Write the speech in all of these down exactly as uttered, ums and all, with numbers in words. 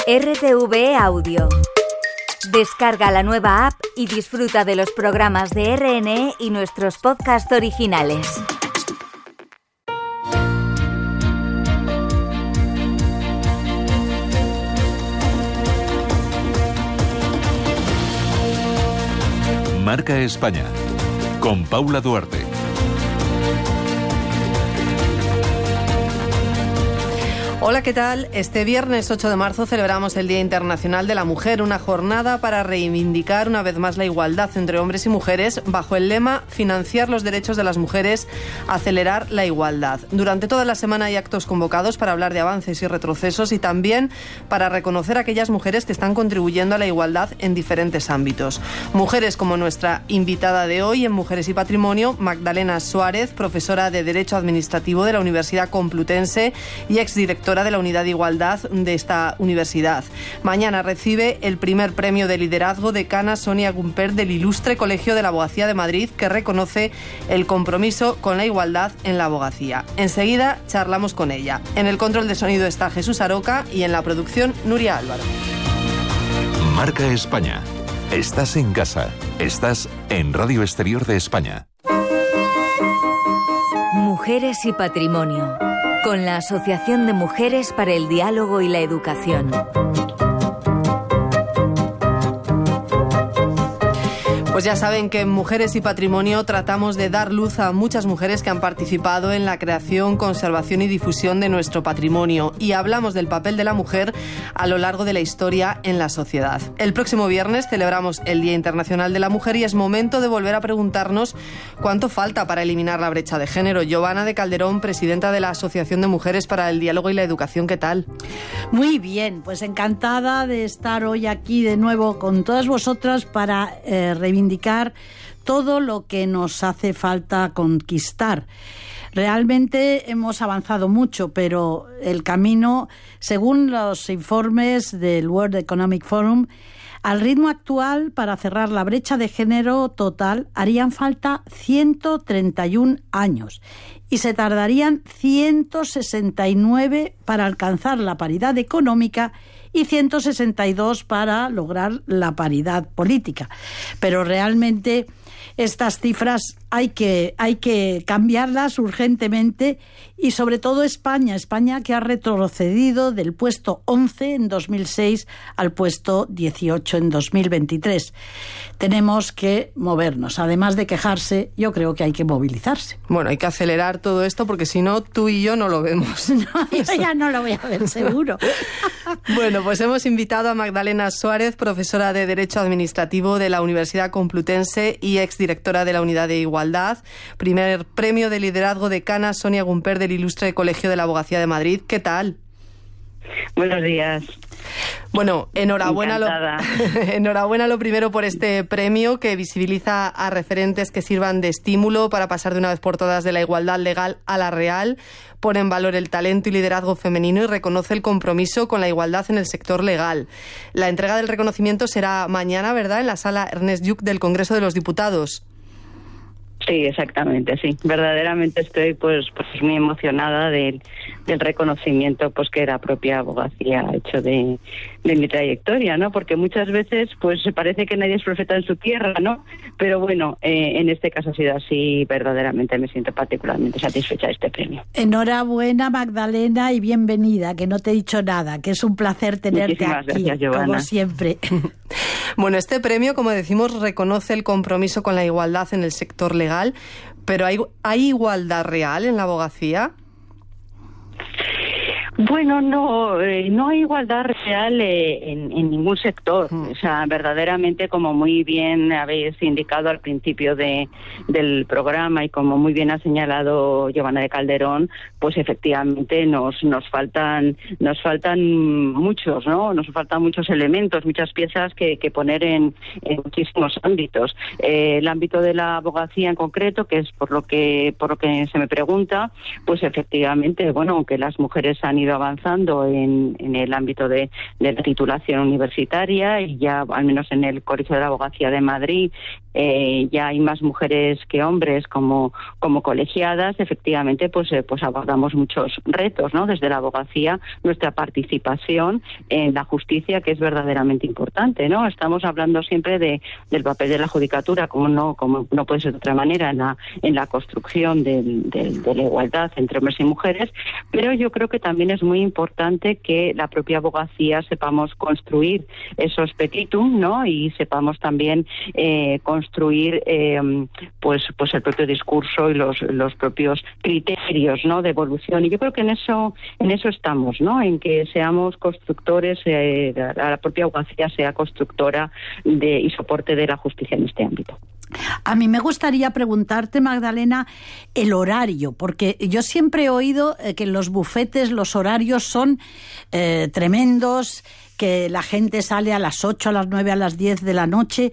R T V E Audio. Descarga la nueva app y disfruta de los programas de R N E y nuestros podcasts originales. Marca España, con Paula Duarte. Hola, ¿qué tal? Este viernes ocho de marzo celebramos el Día Internacional de la Mujer, una jornada para reivindicar una vez más la igualdad entre hombres y mujeres bajo el lema Financiar los derechos de las mujeres, acelerar la igualdad. Durante toda la semana hay actos convocados para hablar de avances y retrocesos y también para reconocer a aquellas mujeres que están contribuyendo a la igualdad en diferentes ámbitos. Mujeres como nuestra invitada de hoy en Mujeres y Patrimonio, Magdalena Suárez, profesora de Derecho Administrativo de la Universidad Complutense y exdirectora de la Unidad de Igualdad de esta universidad. Mañana recibe el primer premio de liderazgo decana Sonia Gumper del Ilustre Colegio de la Abogacía de Madrid, que reconoce el compromiso con la igualdad en la abogacía. Enseguida charlamos con ella. En el control de sonido está Jesús Aroca y en la producción Nuria Álvaro. Marca España. Estás en casa. Estás en Radio Exterior de España. Mujeres y Patrimonio, con la Asociación de Mujeres para el Diálogo y la Educación. Pues ya saben que en Mujeres y Patrimonio tratamos de dar luz a muchas mujeres que han participado en la creación, conservación y difusión de nuestro patrimonio, y hablamos del papel de la mujer a lo largo de la historia en la sociedad. El próximo viernes celebramos el Día Internacional de la Mujer y es momento de volver a preguntarnos cuánto falta para eliminar la brecha de género. Giovanna de Calderón, presidenta de la Asociación de Mujeres para el Diálogo y la Educación, ¿qué tal? Muy bien, pues encantada de estar hoy aquí de nuevo con todas vosotras para eh, reivindicar indicar todo lo que nos hace falta conquistar. Realmente hemos avanzado mucho, pero el camino, según los informes del World Economic Forum, al ritmo actual, para cerrar la brecha de género total, harían falta ciento treinta y un años y se tardarían ciento sesenta y nueve para alcanzar la paridad económica y ciento sesenta y dos para lograr la paridad política. Pero realmente estas cifras hay que, hay que cambiarlas urgentemente, y sobre todo España, España que ha retrocedido del puesto once en dos mil seis al puesto dieciocho en dos mil veintitrés. Tenemos que movernos. Además de quejarse, yo creo que hay que movilizarse. Bueno, hay que acelerar todo esto porque si no, tú y yo no lo vemos. No, yo ya no lo voy a ver, seguro. Bueno, pues hemos invitado a Magdalena Suárez, profesora de Derecho Administrativo de la Universidad Complutense y exdirectora de la Unidad de Igualdad. Primer premio de liderazgo decana Sonia Gumper del Ilustre Colegio de la Abogacía de Madrid. ¿Qué tal? Buenos días. Bueno, enhorabuena lo, enhorabuena lo primero por este premio que visibiliza a referentes que sirvan de estímulo para pasar de una vez por todas de la igualdad legal a la real, pone en valor el talento y liderazgo femenino y reconoce el compromiso con la igualdad en el sector legal. La entrega del reconocimiento será mañana, ¿verdad?, en la sala Ernest Lluch del Congreso de los Diputados. Sí, exactamente, sí. Verdaderamente estoy pues, pues muy emocionada del, del reconocimiento pues que la propia abogacía ha hecho de, de mi trayectoria, ¿no? Porque muchas veces pues parece que nadie es profeta en su tierra, ¿no? Pero bueno, eh, en este caso ha sido así. Verdaderamente me siento particularmente satisfecha de este premio. Enhorabuena, Magdalena, y bienvenida, que no te he dicho nada, que es un placer tenerte Muchísimas aquí, gracias, Giovanna. como siempre. Bueno, este premio, como decimos, reconoce el compromiso con la igualdad en el sector legal, pero ¿hay, ¿hay igualdad real en la abogacía? Bueno, no, eh, no hay igualdad real eh, en, en ningún sector. Mm. O sea, verdaderamente, como muy bien habéis indicado al principio de, del programa y como muy bien ha señalado Giovanna de Calderón, pues efectivamente nos nos faltan nos faltan muchos, ¿no? Nos faltan muchos elementos, muchas piezas que, que poner en, en muchísimos ámbitos. Eh, el ámbito de la abogacía en concreto, que es por lo que por lo que se me pregunta, pues efectivamente, bueno, aunque las mujeres han ido avanzando en, en el ámbito de, de la titulación universitaria, y ya al menos en el Colegio de la Abogacía de Madrid eh, ya hay más mujeres que hombres como, como colegiadas. Efectivamente, pues, eh, pues abordamos muchos retos, ¿no? Desde la abogacía, nuestra participación en la justicia, que es verdaderamente importante, ¿no? Estamos hablando siempre de, del papel de la judicatura, como no, como no puede ser de otra manera, en la, en la construcción del, del, de la igualdad entre hombres y mujeres, pero yo creo que también es muy importante que la propia abogacía sepamos construir esos petitum, ¿no? Y sepamos también eh, construir eh, pues pues el propio discurso y los los propios criterios, ¿no? De evolución. Y yo creo que en eso en eso estamos, ¿no? En que seamos constructores, eh, la, la propia abogacía sea constructora de y soporte de la justicia en este ámbito. A mí me gustaría preguntarte, Magdalena, el horario, porque yo siempre he oído que en los bufetes los horarios son eh, tremendos, que la gente sale a las ocho, a las nueve, a las diez de la noche,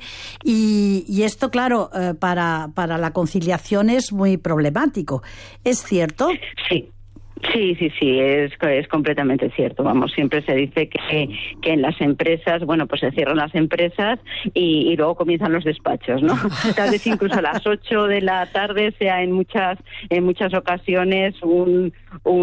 y, y esto, claro, eh, para, para la conciliación es muy problemático. ¿Es cierto? Sí. Sí, sí, sí, es, es completamente cierto. Vamos, siempre se dice que, que en las empresas, bueno, pues se cierran las empresas y, y luego comienzan los despachos, ¿no? Tal vez incluso a las ocho de la tarde sea en muchas en muchas ocasiones un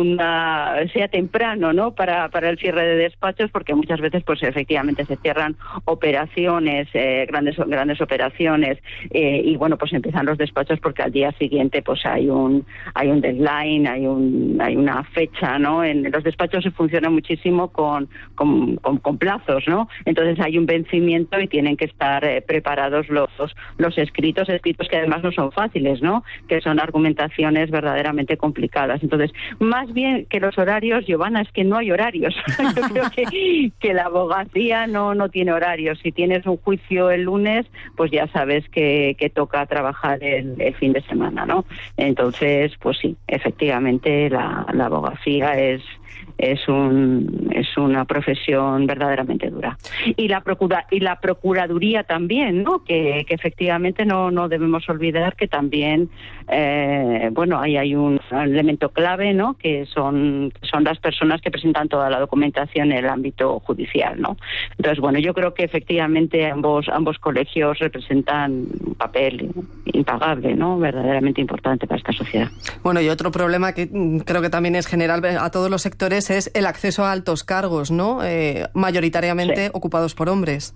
una sea temprano, ¿no? Para para el cierre de despachos, porque muchas veces, pues efectivamente se cierran operaciones, eh, grandes grandes operaciones, eh, y bueno, pues empiezan los despachos porque al día siguiente, pues hay un hay un deadline, hay un hay un una fecha, ¿no? En los despachos se funciona muchísimo con, con, con, con plazos, ¿no? Entonces hay un vencimiento y tienen que estar eh, preparados los, los escritos, escritos que además no son fáciles, ¿no? Que son argumentaciones verdaderamente complicadas. Entonces, más bien que los horarios, Giovanna, es que no hay horarios. Yo creo que, que la abogacía no, no tiene horarios. Si tienes un juicio el lunes, pues ya sabes que, que toca trabajar el, el fin de semana, ¿no? Entonces, pues sí, efectivamente la La abogacía es es un es una profesión verdaderamente dura. Y la procura y la procuraduría también, ¿no? Que, que efectivamente no no debemos olvidar que también eh, bueno, ahí hay un elemento clave, ¿no? Que son son las personas que presentan toda la documentación en el ámbito judicial, ¿no? Entonces, bueno, yo creo que efectivamente ambos ambos colegios representan un papel impagable, ¿no? Verdaderamente importante para esta sociedad. Bueno, y otro problema que creo que también es general a todos los sectores es el acceso a altos cargos, ¿no? Eh, mayoritariamente sí. Ocupados por hombres.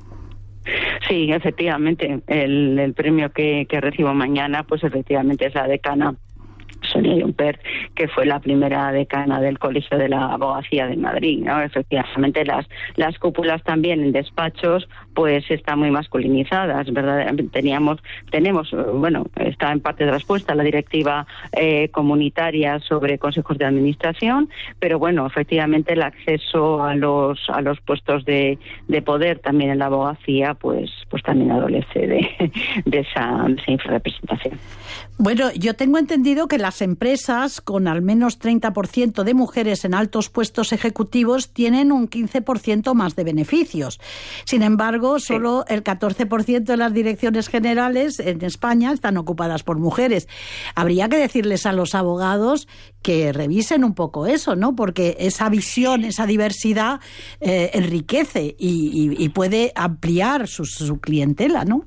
Sí, efectivamente. El, el premio que, que recibo mañana, pues efectivamente es la decana Sonia Jumpert, que fue la primera decana del Colegio de la Abogacía de Madrid, ¿no? Efectivamente, las las cúpulas también en despachos pues están muy masculinizadas, ¿verdad? Teníamos, tenemos, bueno, está en parte de respuesta a la directiva eh, comunitaria sobre consejos de administración, pero bueno, efectivamente el acceso a los a los puestos de, de poder también en la abogacía, pues pues también adolece de, de esa, de esa infrarrepresentación. Bueno, yo tengo entendido que las empresas con al menos treinta por ciento de mujeres en altos puestos ejecutivos tienen un quince por ciento más de beneficios. Sin embargo, solo el catorce por ciento de las direcciones generales en España están ocupadas por mujeres. Habría que decirles a los abogados que revisen un poco eso, ¿no? Porque esa visión, esa diversidad eh, enriquece y, y, y puede ampliar su, su clientela, ¿no?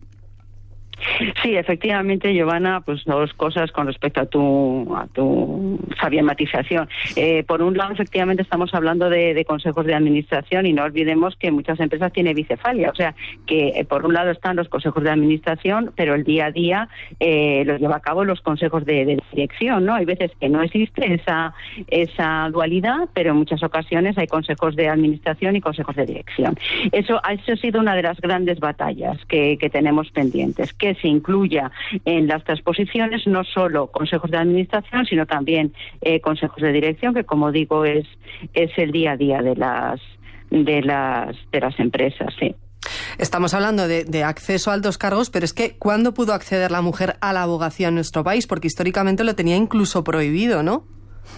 Sí, efectivamente, Giovanna, pues dos cosas con respecto a tu a tu sabia matización. Eh, por un lado, efectivamente, estamos hablando de, de consejos de administración y no olvidemos que muchas empresas tienen bicefalia, o sea, que eh, por un lado están los consejos de administración, pero el día a día eh, los lleva a cabo los consejos de, de dirección, ¿no? Hay veces que no existe esa esa dualidad, pero en muchas ocasiones hay consejos de administración y consejos de dirección. Eso, eso ha sido una de las grandes batallas que, que tenemos pendientes, que se incluya en las transposiciones no solo consejos de administración, sino también eh, consejos de dirección, que como digo es es el día a día de las de las de las empresas, sí. Estamos hablando de, de acceso a altos cargos, pero es que ¿cuándo pudo acceder la mujer a la abogacía en nuestro país? Porque históricamente lo tenía incluso prohibido, ¿no? Hmm.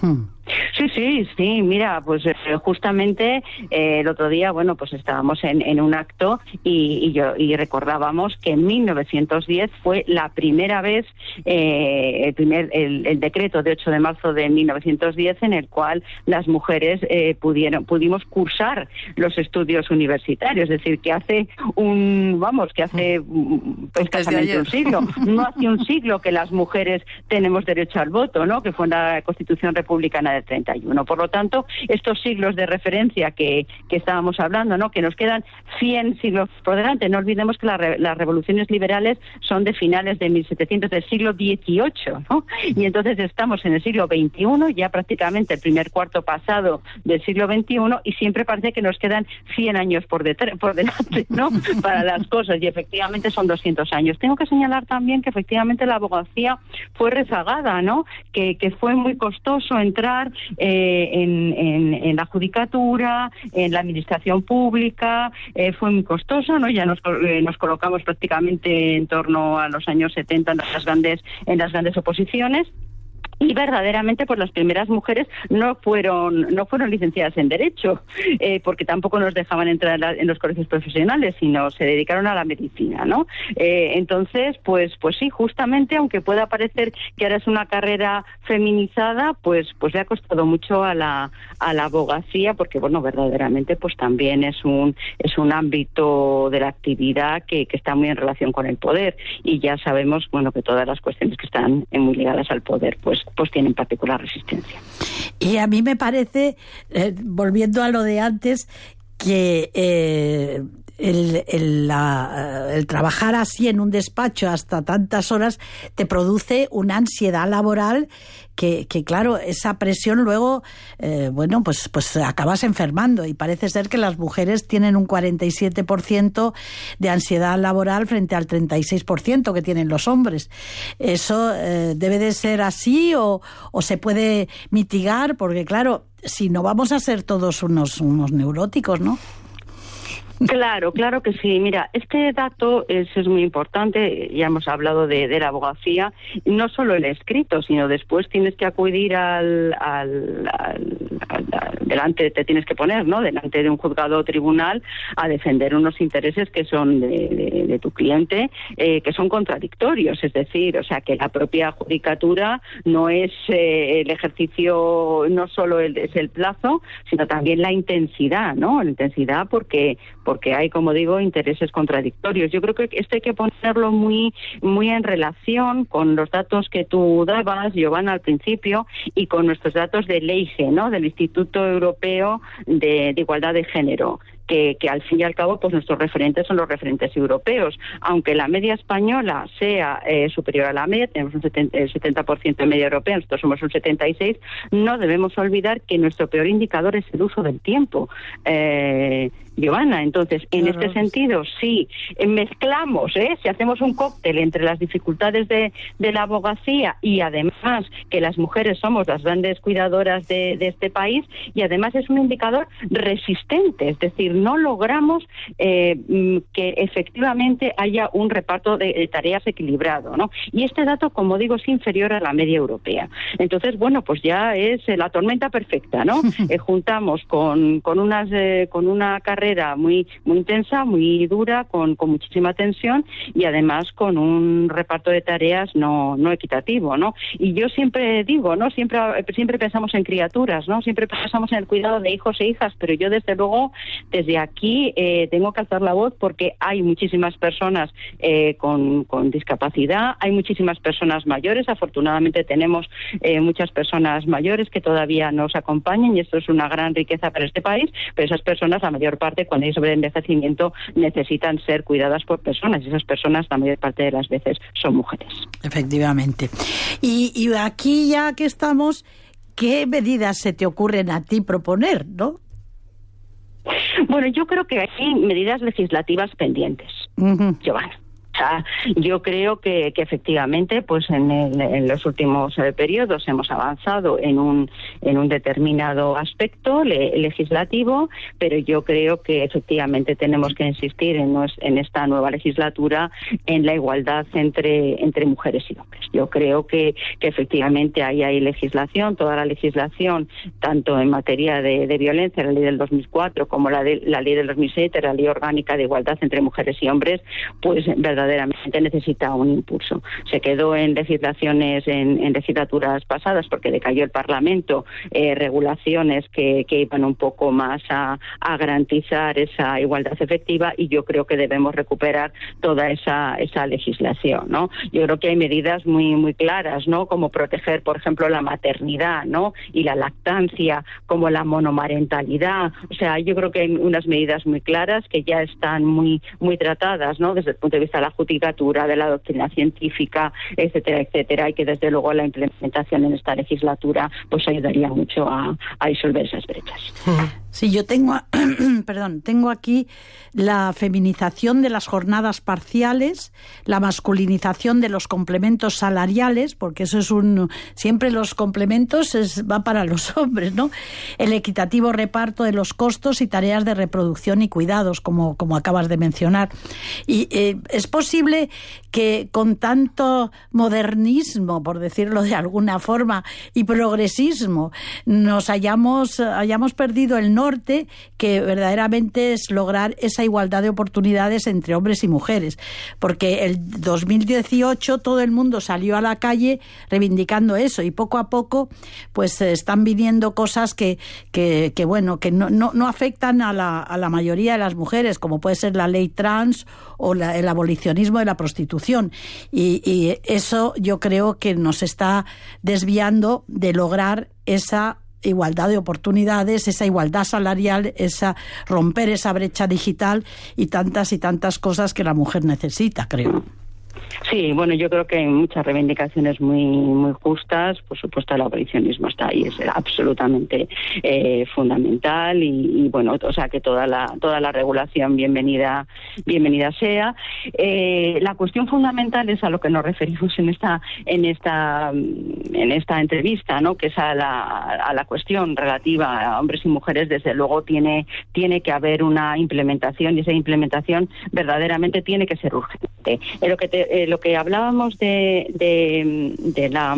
Sí, sí, sí, mira, pues eh, justamente eh, el otro día, bueno, pues estábamos en, en un acto y, y yo y recordábamos que en mil novecientos diez fue la primera vez, eh, el primer el, el decreto de ocho de marzo de mil novecientos diez en el cual las mujeres eh, pudieron pudimos cursar los estudios universitarios, es decir, que hace un, vamos, que hace pues, escasamente un siglo, no hace un siglo que las mujeres tenemos derecho al voto, ¿no? Que fue en la Constitución Republicana del treinta y uno. Por lo tanto, estos siglos de referencia que, que estábamos hablando, ¿no? Que nos quedan cien siglos por delante. No olvidemos que la re, las revoluciones liberales son de finales de mil setecientos, del siglo dieciocho, ¿no? Y entonces estamos en el siglo veintiuno, ya prácticamente el primer cuarto pasado del siglo veintiuno, y siempre parece que nos quedan cien años por, detrás, por delante, ¿no? Para las cosas, y efectivamente son doscientos años. Tengo que señalar también que efectivamente la abogacía fue rezagada, ¿no? Que, que fue muy costoso entrar eh, en, en, en la judicatura, en la administración pública, eh, fue muy costoso, ¿no? Ya nos, eh, nos colocamos prácticamente en torno a los años setenta en las grandes, en las grandes oposiciones. Y verdaderamente, pues las primeras mujeres no fueron no fueron licenciadas en Derecho, eh, porque tampoco nos dejaban entrar en, la, en los colegios profesionales, sino se dedicaron a la medicina, ¿no? Eh, entonces, pues pues sí, justamente, aunque pueda parecer que ahora es una carrera feminizada, pues pues le ha costado mucho a la a la abogacía, porque bueno, verdaderamente, pues también es un es un ámbito de la actividad que, que está muy en relación con el poder, y ya sabemos, bueno, que todas las cuestiones que están muy ligadas al poder, pues pues tienen particular resistencia. Y a mí me parece, eh, volviendo a lo de antes, que eh, el, el, la, el trabajar así en un despacho hasta tantas horas te produce una ansiedad laboral que, que claro, esa presión luego, eh, bueno, pues, pues acabas enfermando, y parece ser que las mujeres tienen un cuarenta y siete por ciento de ansiedad laboral frente al treinta y seis por ciento que tienen los hombres. ¿Eso eh, debe de ser así o, o se puede mitigar? Porque claro, si no vamos a ser todos unos, unos neuróticos, ¿no? Claro, claro que sí. Mira, este dato es, es muy importante. Ya hemos hablado de, de la abogacía, no solo el escrito, sino después tienes que acudir al, al, al, al, al delante, te tienes que poner, ¿no? Delante de un juzgado o tribunal a defender unos intereses que son de, de, de tu cliente, eh, que son contradictorios. Es decir, o sea, que la propia judicatura no es eh, el ejercicio, no solo el, es el plazo, sino también la intensidad, ¿no? La intensidad porque porque hay, como digo, intereses contradictorios. Yo creo que esto hay que ponerlo muy muy en relación con los datos que tú dabas, Giovanna, al principio, y con nuestros datos del E I G E, ¿no? Del Instituto Europeo de, de Igualdad de Género. Que, que al fin y al cabo pues nuestros referentes son los referentes europeos, aunque la media española sea eh, superior a la media, tenemos un setenta, el setenta por ciento de media europea, nosotros somos un setenta y seis por ciento, no debemos olvidar que nuestro peor indicador es el uso del tiempo, eh, Giovanna. Entonces, en claro, este sentido, sí, mezclamos, ¿eh? Si hacemos un cóctel entre las dificultades de, de la abogacía y además que las mujeres somos las grandes cuidadoras de, de este país, y además es un indicador resistente, es decir, no logramos eh, que efectivamente haya un reparto de, de tareas equilibrado, ¿no? Y este dato, como digo, es inferior a la media europea. Entonces, bueno, pues ya es eh, la tormenta perfecta, ¿no? eh, juntamos con, con, unas, eh, con una carrera muy, muy intensa, muy dura, con, con muchísima tensión, y además con un reparto de tareas no, no equitativo, ¿no? Y yo siempre digo, ¿no? Siempre, siempre pensamos en criaturas, ¿no? Siempre pensamos en el cuidado de hijos e hijas, pero yo desde luego, desde Desde aquí eh, tengo que alzar la voz porque hay muchísimas personas eh, con, con discapacidad, hay muchísimas personas mayores, afortunadamente tenemos eh, muchas personas mayores que todavía nos acompañan, y esto es una gran riqueza para este país, pero esas personas, la mayor parte, cuando hay sobreenvejecimiento, necesitan ser cuidadas por personas, y esas personas, la mayor parte de las veces, son mujeres. Efectivamente. Y, y aquí, ya que estamos, ¿qué medidas se te ocurren a ti proponer, no? Bueno, yo creo que hay medidas legislativas pendientes, uh-huh. Giovanna. O sea, yo creo que, que efectivamente, pues en, el, en los últimos eh, periodos hemos avanzado en un en un determinado aspecto le, legislativo, pero yo creo que efectivamente tenemos que insistir en, nos, en esta nueva legislatura en la igualdad entre entre mujeres y hombres. Yo creo que, que efectivamente ahí hay legislación, toda la legislación, tanto en materia de, de violencia, la ley del dos mil cuatro, como la, de, la ley del dos mil siete, la ley orgánica de igualdad entre mujeres y hombres, pues verdaderamente verdaderamente necesita un impulso. Se quedó en legislaciones, en, en legislaturas pasadas, porque decayó el Parlamento, eh, regulaciones que, que iban un poco más a, a garantizar esa igualdad efectiva, y yo creo que debemos recuperar toda esa, esa legislación, ¿no? Yo creo que hay medidas muy, muy claras, ¿no? Como proteger, por ejemplo, la maternidad, ¿no? Y la lactancia, como la monomarentalidad. O sea, yo creo que hay unas medidas muy claras que ya están muy, muy tratadas, ¿no? Desde el punto de vista de la judicatura, de la doctrina científica, etcétera, etcétera, y que desde luego la implementación en esta legislatura pues ayudaría mucho a, a disolver esas brechas. Sí, yo tengo, perdón, tengo aquí la feminización de las jornadas parciales, la masculinización de los complementos salariales, porque eso es un, siempre los complementos es, va para los hombres, ¿no? El equitativo reparto de los costos y tareas de reproducción y cuidados, como, como acabas de mencionar. Y eh, es posible que con tanto modernismo, por decirlo de alguna forma, y progresismo, nos hayamos, hayamos perdido el norte, que verdaderamente es lograr esa igualdad de oportunidades entre hombres y mujeres, porque el dos mil dieciocho todo el mundo salió a la calle reivindicando eso, y poco a poco pues están viniendo cosas que, que, que bueno, que no, no, no afectan a la, a la mayoría de las mujeres, como puede ser la ley trans o la, el abolicionismo de la prostitución, y, y eso yo creo que nos está desviando de lograr esa igualdad de oportunidades, esa igualdad salarial, esa romper esa brecha digital y tantas y tantas cosas que la mujer necesita, creo. Sí, bueno, yo creo que hay muchas reivindicaciones muy muy justas. Por supuesto, el abolicionismo está ahí, es absolutamente eh, fundamental, y, y bueno, o sea que toda la toda la regulación bienvenida bienvenida sea. Eh, la cuestión fundamental es a lo que nos referimos en esta en esta en esta entrevista, ¿no? Que es a la a la cuestión relativa a hombres y mujeres. Desde luego tiene tiene que haber una implementación, y esa implementación verdaderamente tiene que ser urgente. Eh, lo que te, eh, lo que hablábamos de, de, de la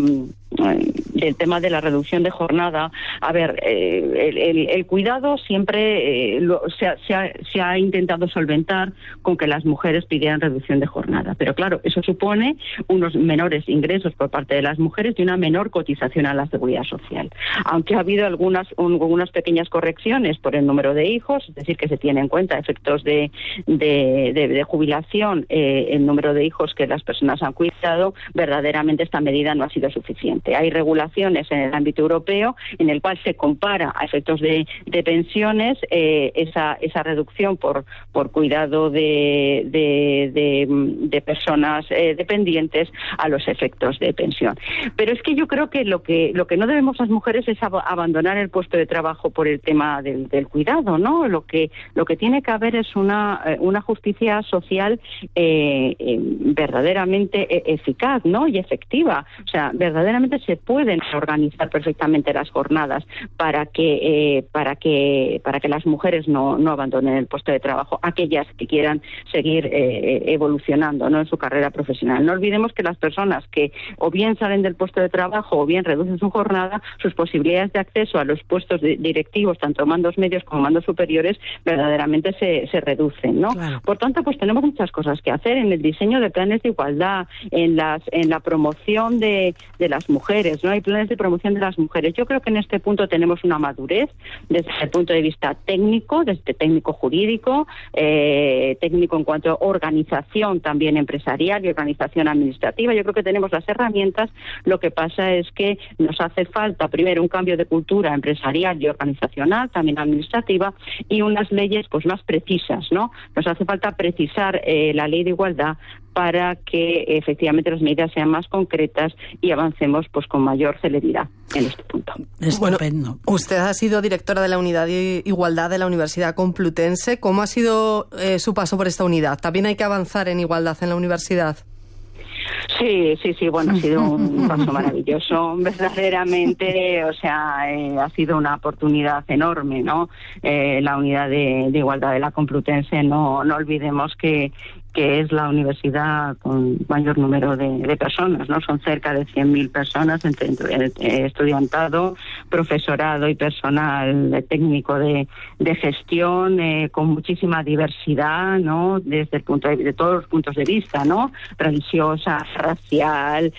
del tema de la reducción de jornada, a ver, eh, el, el, el cuidado siempre eh, lo, se, ha, se, ha, se ha intentado solventar con que las mujeres pidieran reducción de jornada, pero claro, eso supone unos menores ingresos por parte de las mujeres y una menor cotización a la seguridad social, aunque ha habido algunas un, algunas pequeñas correcciones por el número de hijos, es decir, que se tiene en cuenta efectos de, de, de, de jubilación, eh, el número de hijos que las personas han cuidado. Verdaderamente esta medida no ha sido suficiente. Hay regulaciones en el ámbito europeo en el cual se compara a efectos de, de pensiones eh, esa, esa reducción por, por cuidado de, de, de, de personas eh, dependientes a los efectos de pensión. Pero es que yo creo que lo que lo que no debemos las mujeres es ab- abandonar el puesto de trabajo por el tema del, del cuidado, ¿no? Lo que lo que tiene que haber es una una justicia social eh, eh, verdaderamente eh, eficaz, ¿no? Y efectiva. O sea, verdaderamente se pueden organizar perfectamente las jornadas para que eh, para que para que las mujeres no, no abandonen el puesto de trabajo, aquellas que quieran seguir eh, evolucionando, ¿no? En su carrera profesional. No olvidemos que las personas que o bien salen del puesto de trabajo o bien reducen su jornada, sus posibilidades de acceso a los puestos de, directivos, tanto mandos medios como mandos superiores, verdaderamente se, se reducen, ¿no? Claro. Por tanto, pues tenemos muchas cosas que hacer en el diseño de planes de igualdad, en las en la promoción de, de las mujeres, ¿no? Hay planes de promoción de las mujeres. Yo creo que en este punto tenemos una madurez desde el punto de vista técnico, desde técnico jurídico, eh, técnico en cuanto a organización también empresarial y organización administrativa. Yo creo que tenemos las herramientas. Lo que pasa es que nos hace falta primero un cambio de cultura empresarial y organizacional, también administrativa, y unas leyes pues más precisas, ¿no? Nos hace falta precisar eh, la ley de igualdad para que efectivamente las medidas sean más concretas y avancemos pues con mayor celeridad en este punto. Bueno, usted ha sido directora de la Unidad de Igualdad de la Universidad Complutense. ¿Cómo ha sido eh, su paso por esta unidad? ¿También hay que avanzar en igualdad en la universidad? Sí, sí, sí, bueno, ha sido un paso maravilloso, verdaderamente, o sea, eh, ha sido una oportunidad enorme, ¿no? Eh, la Unidad de, de Igualdad de la Complutense, no, no olvidemos que que es la universidad con mayor número de, de personas, ¿no? Son cerca de cien mil personas entre, entre estudiantado, profesorado y personal técnico de, de gestión, eh, con muchísima diversidad, ¿no? Desde el punto de, de todos los puntos de vista, ¿no? Religiosa, racial,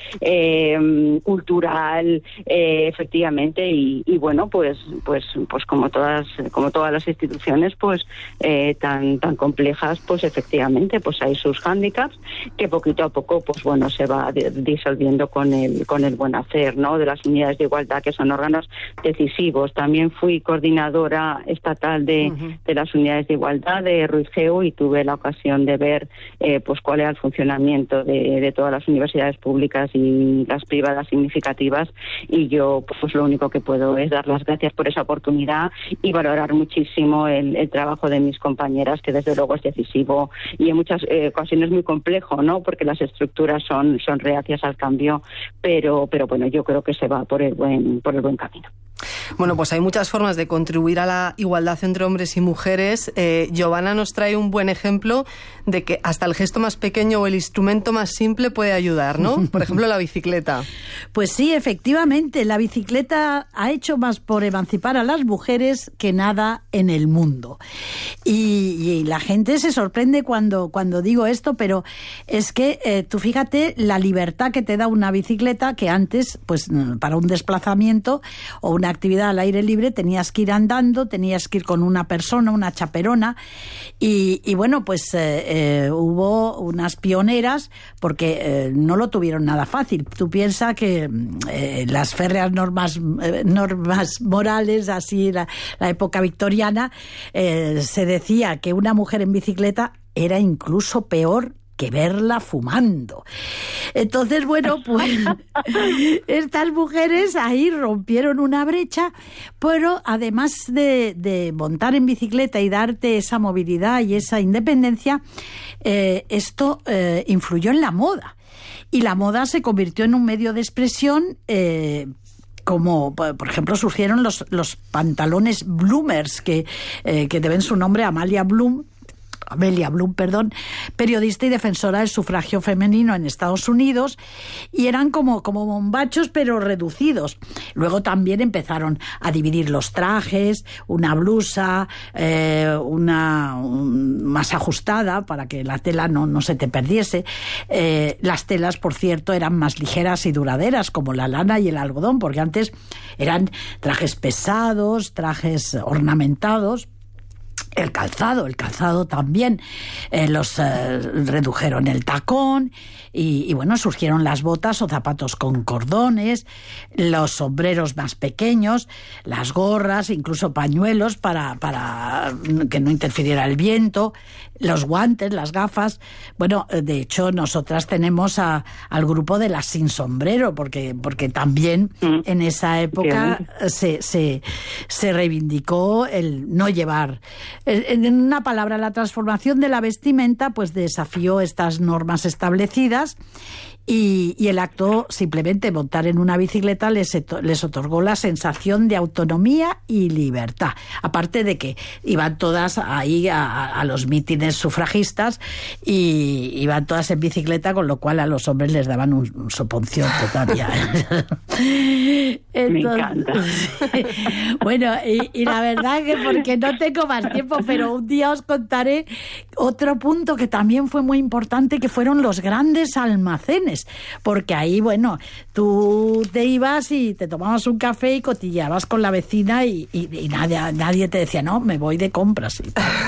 eh, cultural, eh, efectivamente, y, y bueno, pues, pues, pues como todas, como todas las instituciones, pues eh, tan, tan complejas, pues efectivamente, pues hay sus hándicaps que poquito a poco, pues bueno, se va disolviendo con el con el buen hacer, ¿no? De las unidades de igualdad, que son órganos decisivos. También fui coordinadora estatal de, uh-huh. de las unidades de igualdad de RUIGEU y tuve la ocasión de ver eh, pues cuál era el funcionamiento de, de todas las universidades públicas y las privadas significativas, y yo pues lo único que puedo es dar las gracias por esa oportunidad y valorar muchísimo el, el trabajo de mis compañeras, que desde luego es decisivo y en muchas eh, ocasiones muy complejo, ¿no? Porque las estructuras son son reacias al cambio, pero pero bueno, yo creo que se va por el buen por el buen camino. Bueno, pues hay muchas formas de contribuir a la igualdad entre hombres y mujeres. Eh, Giovanna nos trae un buen ejemplo de que hasta el gesto más pequeño o el instrumento más simple puede ayudar, ¿no? Por ejemplo, la bicicleta. Pues sí, efectivamente, la bicicleta ha hecho más por emancipar a las mujeres que nada en el mundo. Y, y la gente se sorprende cuando, cuando digo esto, pero es que eh, tú fíjate la libertad que te da una bicicleta, que antes, pues para un desplazamiento o una actividad al aire libre tenías que ir andando, tenías que ir con una persona, una chaperona, y, y bueno, pues eh, eh, hubo unas pioneras porque eh, no lo tuvieron nada fácil. Tú piensas que eh, las férreas normas, eh, normas morales, así la, la época victoriana, eh, se decía que una mujer en bicicleta era incluso peor que verla fumando. Entonces, bueno, pues estas mujeres ahí rompieron una brecha, pero además de, de montar en bicicleta y darte esa movilidad y esa independencia, eh, esto eh, influyó en la moda. Y la moda se convirtió en un medio de expresión, eh, como, por ejemplo, surgieron los, los pantalones bloomers, que, eh, que deben su nombre a Amalia Bloom, Amelia Bloom, perdón, periodista y defensora del sufragio femenino en Estados Unidos, y eran como, como bombachos pero reducidos. Luego también empezaron a dividir los trajes, una blusa, eh, una un, más ajustada para que la tela no, no se te perdiese. Eh, las telas, por cierto, eran más ligeras y duraderas, como la lana y el algodón, porque antes eran trajes pesados, trajes ornamentados. El calzado, el calzado también eh, los eh, redujeron el tacón y, y bueno, surgieron las botas o zapatos con cordones, los sombreros más pequeños, las gorras, incluso pañuelos para, para que no interfiriera el viento, los guantes, las gafas. Bueno, de hecho, nosotras tenemos a, al grupo de las sin sombrero, porque, porque también mm. en esa época se, se, se reivindicó el no llevar. En una palabra, la transformación de la vestimenta pues desafió estas normas establecidas y, y el acto, simplemente montar en una bicicleta, les, les otorgó la sensación de autonomía y libertad. Aparte de que iban todas ahí a, a los mítines sufragistas y iban todas en bicicleta, con lo cual a los hombres les daban un, un soponcio todavía. Entonces, me encanta. Bueno, y, y la verdad que porque no tengo más tiempo, pero un día os contaré otro punto que también fue muy importante, que fueron los grandes almacenes, porque ahí, bueno, tú te ibas y te tomabas un café y cotilleabas con la vecina y, y, y nadie, nadie te decía, no, me voy de compras.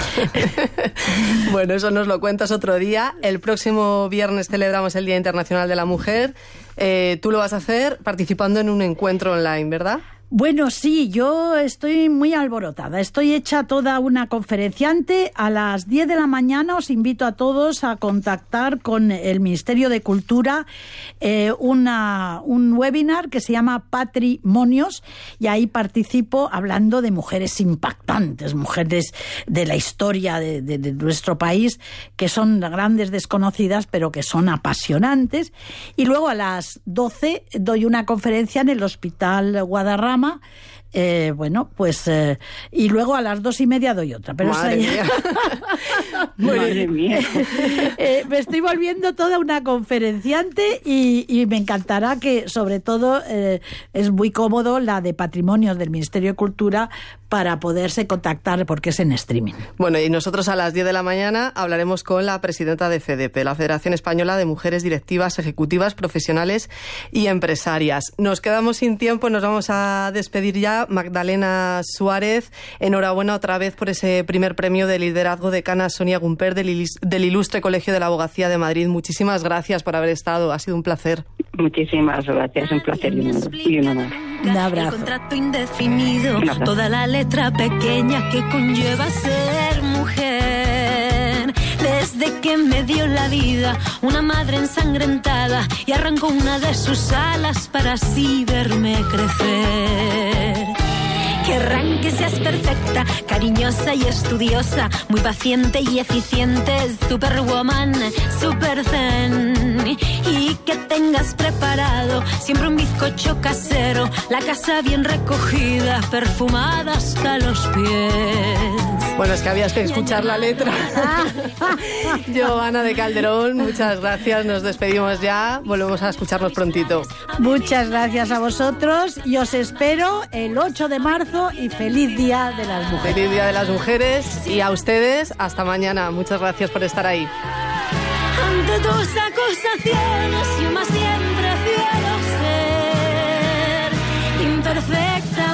Bueno, eso nos lo cuentas otro día. El próximo viernes celebramos el Día Internacional de la Mujer. Eh, tú lo vas a hacer participando en un encuentro online, ¿verdad? Bueno, sí, yo estoy muy alborotada. Estoy hecha toda una conferenciante. A las diez de la mañana os invito a todos a contactar con el Ministerio de Cultura eh, una, un webinar que se llama Patrimonios, y ahí participo hablando de mujeres impactantes, mujeres de la historia de, de, de nuestro país, que son grandes desconocidas, pero que son apasionantes. Y luego a las doce doy una conferencia en el Hospital Guadarrama. Eh, bueno, pues eh, y luego a las dos y media doy otra. Pero Madre mía. Madre mía. eh, me estoy volviendo toda una conferenciante y, y me encantará que, sobre todo, eh, es muy cómodo la de Patrimonios del Ministerio de Cultura para poderse contactar porque es en streaming. Bueno, y nosotros a las diez de la mañana hablaremos con la presidenta de FEDEPE, la Federación Española de Mujeres Directivas, Ejecutivas, Profesionales y Empresarias. Nos quedamos sin tiempo, nos vamos a despedir ya. Magdalena Suárez, enhorabuena otra vez por ese primer premio de liderazgo decana Sonia Gumper del, del Ilustre Colegio de la Abogacía de Madrid. Muchísimas gracias por haber estado, ha sido un placer. Muchísimas gracias, un placer y un honor. Y un honor. Un abrazo. El contrato indefinido, toda la letra pequeña que conlleva ser mujer. Desde que me dio la vida una madre ensangrentada y arrancó una de sus alas para así verme crecer. Querrán que seas perfecta, cariñosa y estudiosa, muy paciente y eficiente, superwoman, super zen. Y que tengas preparado siempre un bizcocho casero, la casa bien recogida, perfumada hasta los pies. Bueno, es que habías que escuchar la letra. Joana de Calderón, muchas gracias, nos despedimos ya, volvemos a escucharnos prontito. Muchas gracias a vosotros y os espero el ocho de marzo y feliz Día de las Mujeres. Feliz Día de las Mujeres y a ustedes, hasta mañana. Muchas gracias por estar ahí. Ante tus acusaciones yo más siempre prefiero ser imperfecta.